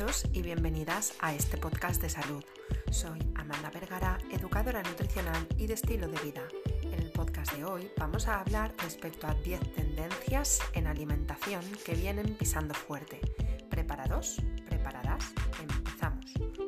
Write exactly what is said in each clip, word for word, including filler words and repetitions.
Bienvenidos y bienvenidas a este podcast de salud. Soy Amanda Vergara, educadora nutricional y de estilo de vida. En el podcast de hoy vamos a hablar respecto a diez tendencias en alimentación que vienen pisando fuerte. ¿Preparados? ¿Preparadas? Empezamos.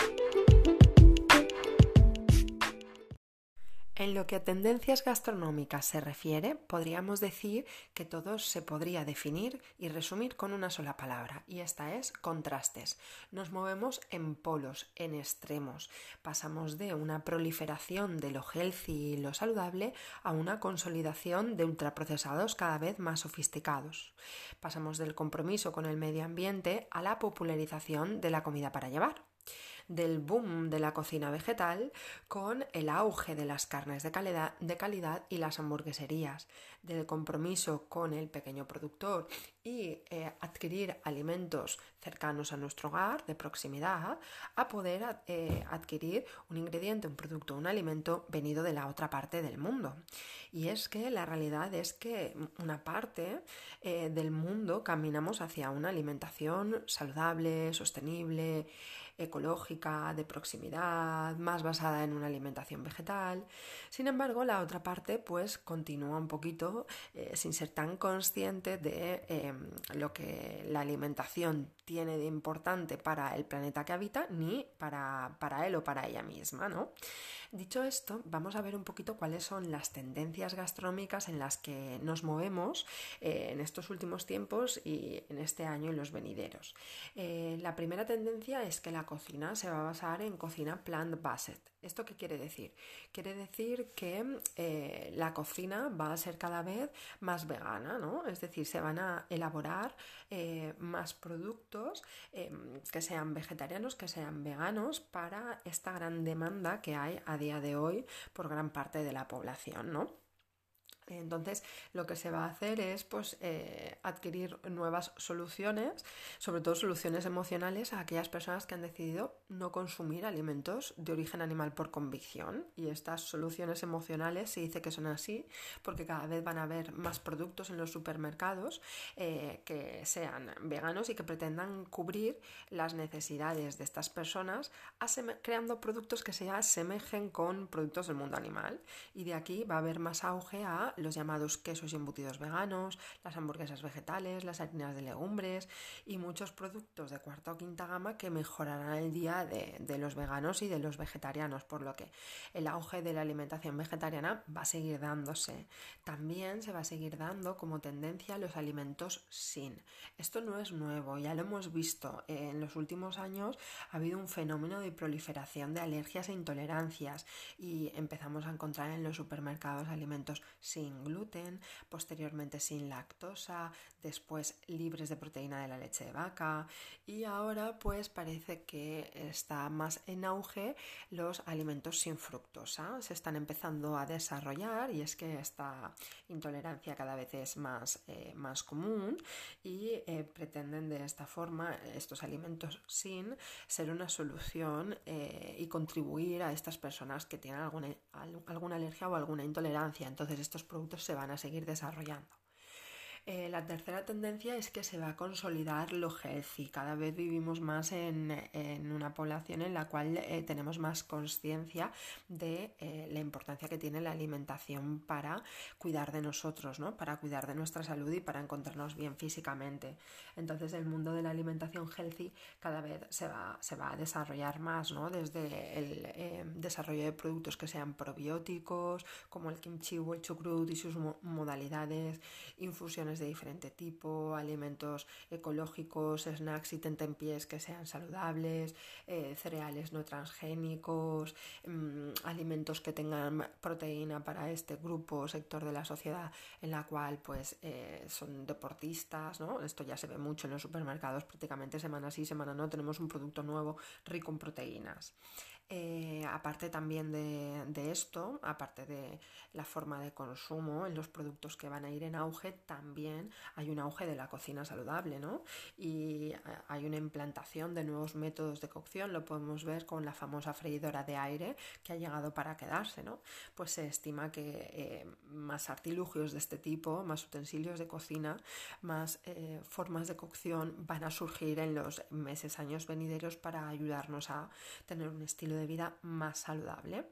En lo que a tendencias gastronómicas se refiere, podríamos decir que todo se podría definir y resumir con una sola palabra, y esta es contrastes. Nos movemos en polos, en extremos. Pasamos de una proliferación de lo healthy y lo saludable a una consolidación de ultraprocesados cada vez más sofisticados. Pasamos del compromiso con el medio ambiente a la popularización de la comida para llevar. Del boom de la cocina vegetal con el auge de las carnes de calidad, de calidad y las hamburgueserías, del compromiso con el pequeño productor y eh, adquirir alimentos cercanos a nuestro hogar, de proximidad, a poder eh, adquirir un ingrediente, un producto, un alimento venido de la otra parte del mundo. Y es que la realidad es que una parte eh, del mundo caminamos hacia una alimentación saludable, sostenible, ecológica, de proximidad, más basada en una alimentación vegetal. Sin embargo, la otra parte pues continúa un poquito eh, sin ser tan consciente de eh, lo que la alimentación tiene de importante para el planeta que habita, ni para, para él o para ella misma, ¿no? Dicho esto, vamos a ver un poquito cuáles son las tendencias gastronómicas en las que nos movemos eh, en estos últimos tiempos y en este año y los venideros. Eh, la primera tendencia es que la cocina se va a basar en cocina plant-based. ¿Esto qué quiere decir? Quiere decir que eh, la cocina va a ser cada vez más vegana, ¿no? Es decir, se van a elaborar eh, más productos eh, que sean vegetarianos, que sean veganos para esta gran demanda que hay a día de hoy por gran parte de la población, ¿no? Entonces lo que se va a hacer es pues, eh, adquirir nuevas soluciones, sobre todo soluciones emocionales a aquellas personas que han decidido no consumir alimentos de origen animal por convicción, y estas soluciones emocionales se dice que son así porque cada vez van a haber más productos en los supermercados eh, que sean veganos y que pretendan cubrir las necesidades de estas personas aseme- creando productos que se asemejen con productos del mundo animal, y de aquí va a haber más auge a los llamados quesos y embutidos veganos, las hamburguesas vegetales, las harinas de legumbres y muchos productos de cuarta o quinta gama que mejorarán el día de, de los veganos y de los vegetarianos, por lo que el auge de la alimentación vegetariana va a seguir dándose. También se va a seguir dando como tendencia los alimentos sin. Esto no es nuevo, ya lo hemos visto. En los últimos años ha habido un fenómeno de proliferación de alergias e intolerancias y empezamos a encontrar en los supermercados alimentos sin gluten, posteriormente sin lactosa, después libres de proteína de la leche de vaca, y ahora pues parece que está más en auge los alimentos sin fructosa. Se están empezando a desarrollar, y es que esta intolerancia cada vez es más, eh, más común, y eh, pretenden de esta forma estos alimentos sin ser una solución eh, y contribuir a estas personas que tienen alguna, alguna alergia o alguna intolerancia. Entonces estos productos se van a seguir desarrollando. Eh, la tercera tendencia es que se va a consolidar lo healthy. Cada vez vivimos más en, en una población en la cual eh, tenemos más conciencia de eh, la importancia que tiene la alimentación para cuidar de nosotros, ¿no? Para cuidar de nuestra salud y para encontrarnos bien físicamente. Entonces el mundo de la alimentación healthy cada vez se va, se va a desarrollar más, ¿no? Desde el eh, desarrollo de productos que sean probióticos, como el kimchi o el chucrut y sus mo- modalidades, infusiones de diferente tipo, alimentos ecológicos, snacks y tentempiés que sean saludables, eh, cereales no transgénicos, mmm, alimentos que tengan proteína para este grupo o sector de la sociedad en la cual pues eh, son deportistas, ¿no? Esto ya se ve mucho en los supermercados, prácticamente semana sí, semana no, tenemos un producto nuevo rico en proteínas. Eh, aparte también de, de esto, aparte de la forma de consumo en los productos que van a ir en auge, también hay un auge de la cocina saludable, ¿no? Y hay una implantación de nuevos métodos de cocción, lo podemos ver con la famosa freidora de aire que ha llegado para quedarse, ¿no? Pues se estima que eh, más artilugios de este tipo, más utensilios de cocina, más eh, formas de cocción van a surgir en los meses, años venideros para ayudarnos a tener un estilo de vida más saludable.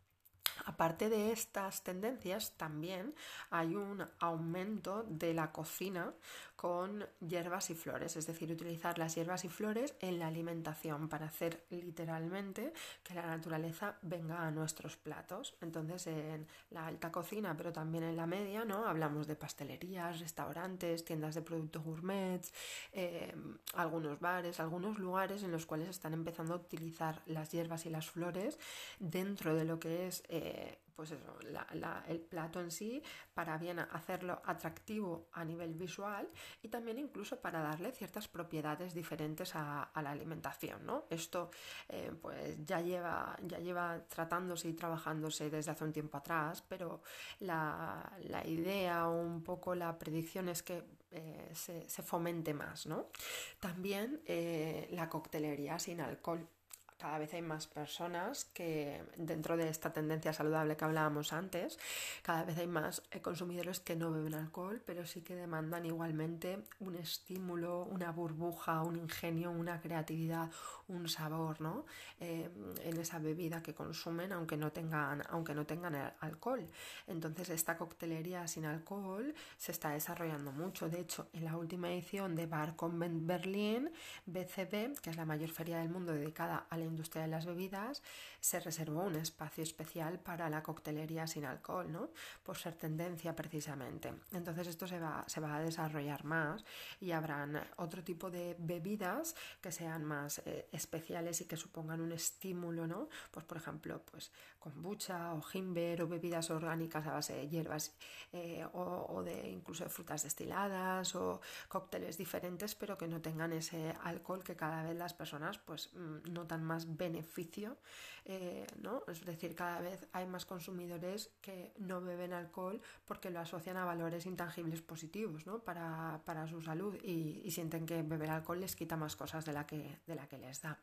Aparte de estas tendencias, también hay un aumento de la cocina con hierbas y flores, es decir, utilizar las hierbas y flores en la alimentación para hacer literalmente que la naturaleza venga a nuestros platos. Entonces, en la alta cocina, pero también en la media, ¿no? Hablamos de pastelerías, restaurantes, tiendas de productos gourmets, eh, algunos bares, algunos lugares en los cuales están empezando a utilizar las hierbas y las flores dentro de lo que es eh, pues eso, la, la, el plato en sí, para bien hacerlo atractivo a nivel visual y también incluso para darle ciertas propiedades diferentes a, a la alimentación, ¿no? Esto eh, pues ya lleva, ya lleva tratándose y trabajándose desde hace un tiempo atrás, pero la, la idea o un poco la predicción es que eh, se, se fomente más, ¿no? También eh, la coctelería sin alcohol. Cada vez hay más personas que, dentro de esta tendencia saludable que hablábamos antes, cada vez hay más consumidores que no beben alcohol, pero sí que demandan igualmente un estímulo, una burbuja, un ingenio, una creatividad, un sabor, ¿no? Eh, en esa bebida que consumen, aunque no tengan, aunque no tengan alcohol. Entonces, esta coctelería sin alcohol se está desarrollando mucho. De hecho, en la última edición de Bar Convent Berlín, B C B, que es la mayor feria del mundo dedicada a la industria de las bebidas, se reservó un espacio especial para la coctelería sin alcohol, ¿no? Por ser tendencia precisamente. Entonces esto se va, se va a desarrollar más y habrán otro tipo de bebidas que sean más eh, especiales y que supongan un estímulo, ¿no? Pues por ejemplo, pues kombucha o Himbeer o bebidas orgánicas a base de hierbas eh, o, o de incluso de frutas destiladas o cócteles diferentes, pero que no tengan ese alcohol que cada vez las personas pues notan más beneficio, eh, ¿no? Es decir, cada vez hay más consumidores que no beben alcohol porque lo asocian a valores intangibles positivos, ¿no? para, para su salud y, y sienten que beber alcohol les quita más cosas de la que, de la que les da.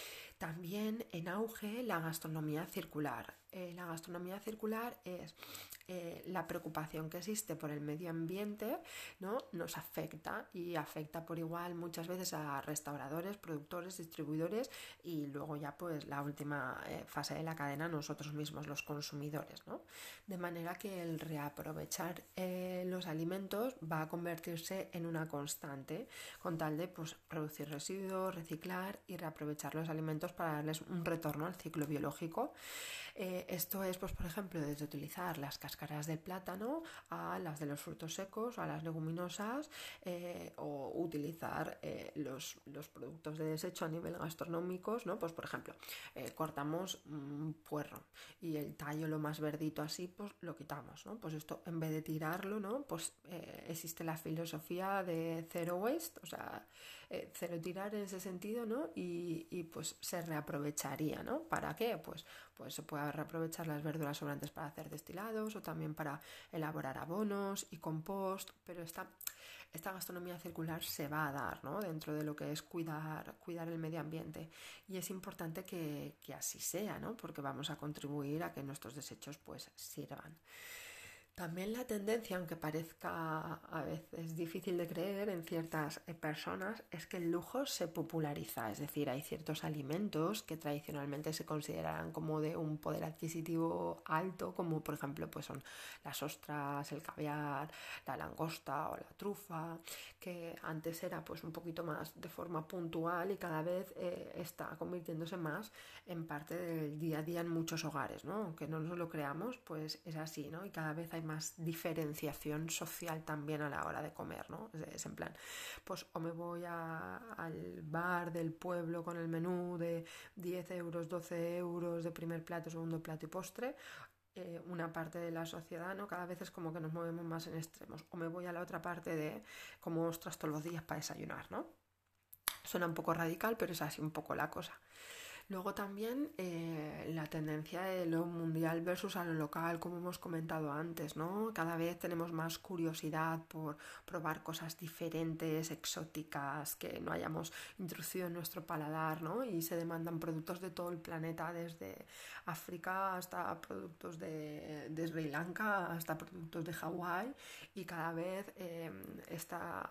También en auge la gastronomía circular. Eh, la gastronomía circular es eh, la preocupación que existe por el medio ambiente, ¿no? Nos afecta y afecta por igual muchas veces a restauradores, productores, distribuidores y luego ya pues la última eh, fase de la cadena nosotros mismos, los consumidores, ¿no? De manera que el reaprovechar eh, los alimentos va a convertirse en una constante con tal de pues, producir residuos, reciclar y reaprovechar los alimentos para darles un retorno al ciclo biológico. Eh, esto es, pues, por ejemplo, desde utilizar las cáscaras del plátano a las de los frutos secos, a las leguminosas eh, o utilizar eh, los, los productos de desecho a nivel gastronómicos, ¿no? Pues, por ejemplo, eh, cortamos un puerro y el tallo lo más verdito así, pues lo quitamos, ¿no? Pues esto, en vez de tirarlo, ¿no? Pues eh, existe la filosofía de zero waste, o sea, eh, cero tirar en ese sentido, ¿no? Y, y pues se reaprovecharía, ¿no? ¿Para qué? Pues, pues se puede reaprovechar las verduras sobrantes para hacer destilados o también para elaborar abonos y compost, pero esta, esta gastronomía circular se va a dar, ¿no? Dentro de lo que es cuidar, cuidar el medio ambiente y es importante que, que así sea, ¿no? Porque vamos a contribuir a que nuestros desechos pues sirvan. También la tendencia, aunque parezca a veces difícil de creer en ciertas personas, es que el lujo se populariza. Es decir, hay ciertos alimentos que tradicionalmente se consideran como de un poder adquisitivo alto, como por ejemplo pues son las ostras, el caviar, la langosta o la trufa, que antes era pues un poquito más de forma puntual y cada vez eh, está convirtiéndose más en parte del día a día en muchos hogares, ¿no? Aunque no nos lo creamos, pues es así, ¿no? Y cada vez hay más diferenciación social también a la hora de comer, ¿no? Es, es en plan, pues o me voy a, al bar del pueblo con el menú de diez euros, doce euros de primer plato, segundo plato y postre, eh, una parte de la sociedad, ¿no? Cada vez es como que nos movemos más en extremos, o me voy a la otra parte de como ostras todos los días para desayunar, ¿no? Suena un poco radical, pero es así un poco la cosa. Luego también eh, la tendencia de lo mundial versus a lo local, como hemos comentado antes, ¿no? Cada vez tenemos más curiosidad por probar cosas diferentes, exóticas, que no hayamos introducido en nuestro paladar, ¿no? Y se demandan productos de todo el planeta, desde África hasta productos de, de Sri Lanka, hasta productos de Hawái, y cada vez eh, esta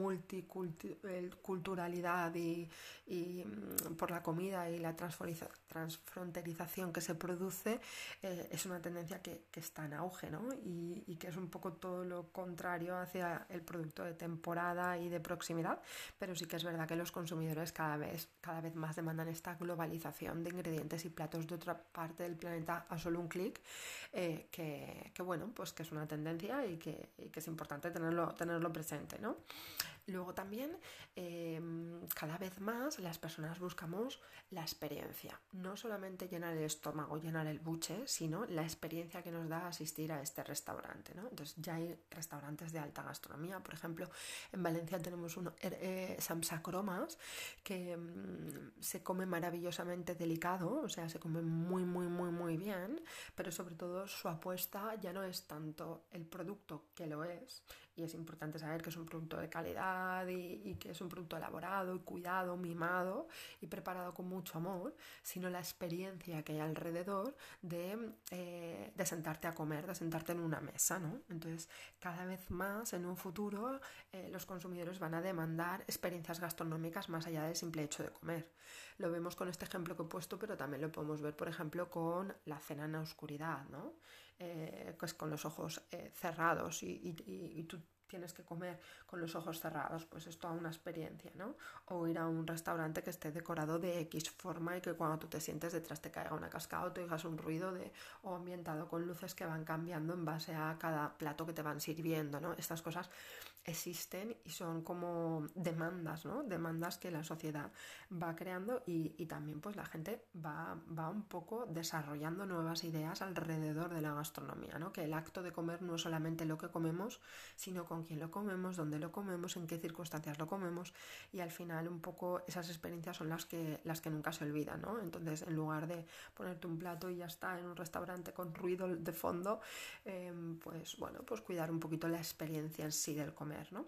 multiculturalidad y, y por la comida y la transfronterización que se produce eh, es una tendencia que, que está en auge, ¿no? Y, y que es un poco todo lo contrario hacia el producto de temporada y de proximidad, pero sí que es verdad que los consumidores cada vez, cada vez más demandan esta globalización de ingredientes y platos de otra parte del planeta a solo un clic, eh, que, que bueno, pues que es una tendencia y que, y que es importante tenerlo, tenerlo presente, ¿no? Luego también, eh, cada vez más las personas buscamos la experiencia, no solamente llenar el estómago, llenar el buche, sino la experiencia que nos da asistir a este restaurante, ¿no? Entonces ya hay restaurantes de alta gastronomía, por ejemplo, en Valencia tenemos uno, eh, Samsa Cromas, que mm, se come maravillosamente delicado, o sea, se come muy, muy, muy, muy bien, pero sobre todo su apuesta ya no es tanto el producto, que lo es, y es importante saber que es un producto de calidad y, y que es un producto elaborado y cuidado, mimado y preparado con mucho amor, sino la experiencia que hay alrededor de, eh, de sentarte a comer, de sentarte en una mesa, ¿no? Entonces, cada vez más en un futuro eh, los consumidores van a demandar experiencias gastronómicas más allá del simple hecho de comer. Lo vemos con este ejemplo que he puesto, pero también lo podemos ver, por ejemplo, con la cena en la oscuridad, ¿no? Eh, pues con los ojos eh, cerrados y, y, y tú tienes que comer con los ojos cerrados, pues es toda una experiencia, ¿no? O ir a un restaurante que esté decorado de X forma y que cuando tú te sientes detrás te caiga una cascada o te oigas un ruido de, o ambientado con luces que van cambiando en base a cada plato que te van sirviendo, ¿no? Estas cosas existen y son como demandas, ¿no? Demandas que la sociedad va creando y, y también pues la gente va, va un poco desarrollando nuevas ideas alrededor de la gastronomía, ¿no? Que el acto de comer no es solamente lo que comemos, sino con quién lo comemos, dónde lo comemos, en qué circunstancias lo comemos, y al final un poco esas experiencias son las que, las que nunca se olvidan, ¿no? Entonces, en lugar de ponerte un plato y ya está en un restaurante con ruido de fondo, eh, pues bueno, pues cuidar un poquito la experiencia en sí del comer, ¿no?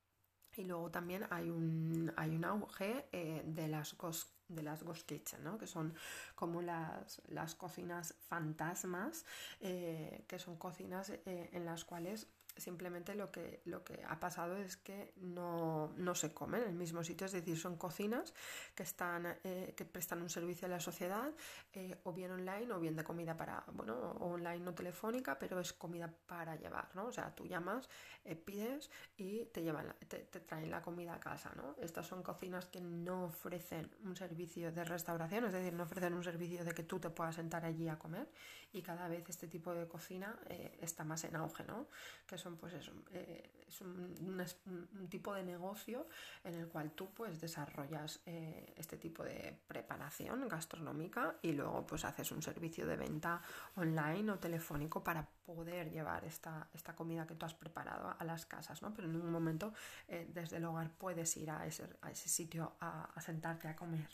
Y luego también hay un, hay un auge eh, de las ghost, de las ghost kitchen, ¿no? Que son como las, las cocinas fantasmas, eh, que son cocinas eh, en las cuales simplemente lo que, lo que ha pasado es que no, no se come en el mismo sitio, es decir, son cocinas que están eh, que prestan un servicio a la sociedad, eh, o bien online o bien de comida para, bueno, online o telefónica, pero es comida para llevar, ¿no? O sea, tú llamas, eh, pides y te llevan la, te, te traen la comida a casa, ¿no? Estas son cocinas que no ofrecen un servicio de restauración, es decir, no ofrecen un servicio de que tú te puedas sentar allí a comer, y cada vez este tipo de cocina eh, está más en auge, ¿no? Que son pues eso, eh, es un, un, un tipo de negocio en el cual tú pues desarrollas eh, este tipo de preparación gastronómica y luego pues haces un servicio de venta online o telefónico para poder llevar esta, esta comida que tú has preparado a, a las casas, ¿no? Pero en un momento eh, desde el hogar puedes ir a ese, a ese sitio a, a sentarte a comer.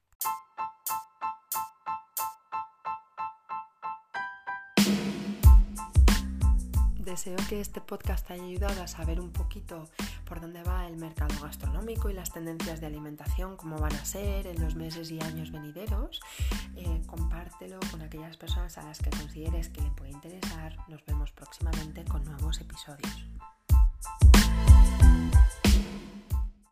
Deseo que este podcast te haya ayudado a saber un poquito por dónde va el mercado gastronómico y las tendencias de alimentación, cómo van a ser en los meses y años venideros. Eh, compártelo con aquellas personas a las que consideres que le puede interesar. Nos vemos próximamente con nuevos episodios.